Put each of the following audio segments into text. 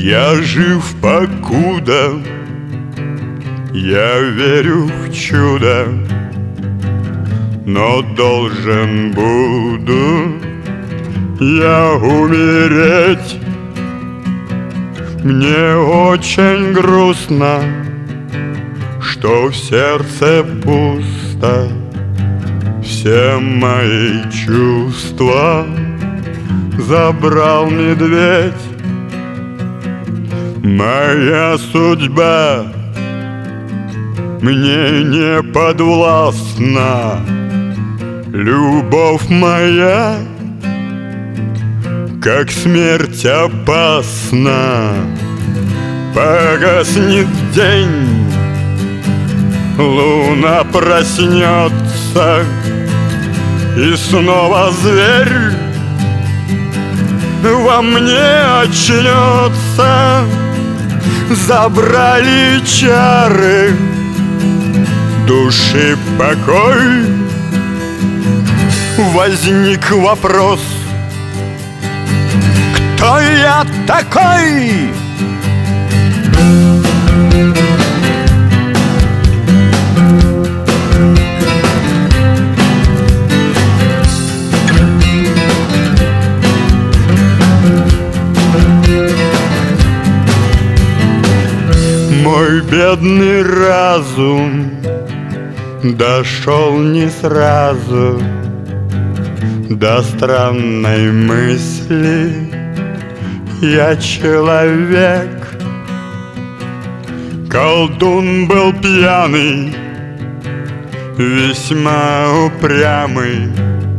Я жив покуда, я верю в чудо, но должен буду я умереть. Мне очень грустно, что в сердце пусто. Все мои чувства забрал медведь. Моя судьба мне не подвластна. Любовь моя, как смерть, опасна. Погаснет день, луна проснется, и снова зверь во мне очнется. Забрали чары души покой. Возник вопрос: кто я такой? Мой бедный разум дошел не сразу до странной мысли: я человек. Колдун был пьяный, весьма упрямый.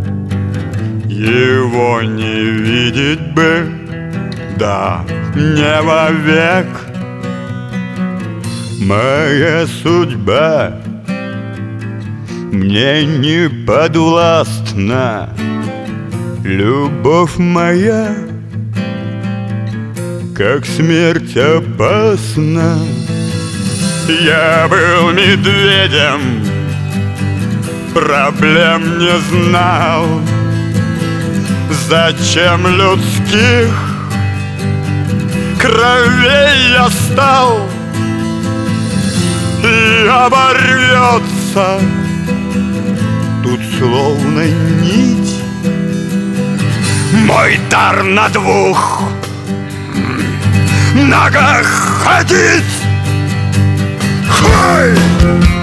Его не видеть бы, да не вовек. Моя судьба мне не подвластна. Любовь моя, как смерть, опасна. Я был медведем, проблем не знал. Зачем людских кровей я стал? И оборвется тут словно нить мой дар на двух ногах ходить. Хой!